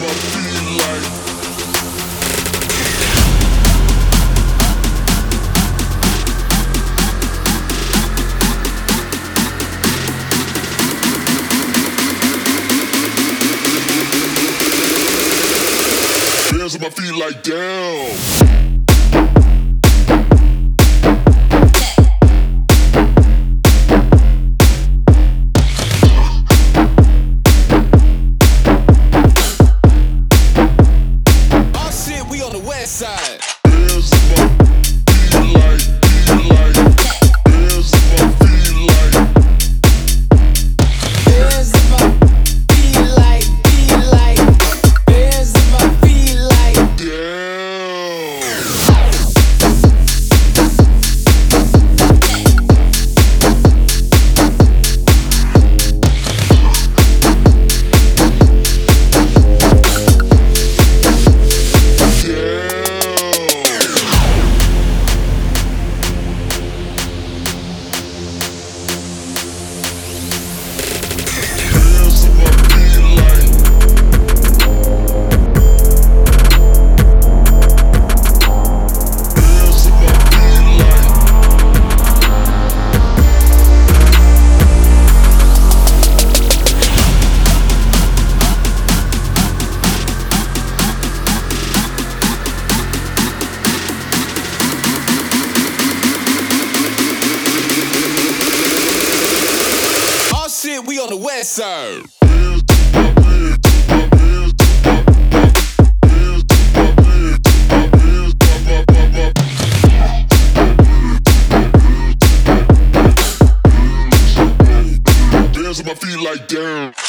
Hands on my feet like down. Side. Hands on my feet like, hands on my feet like, hands on my feet like, hands on my feet like, we on the west side. Hands on my feet like down.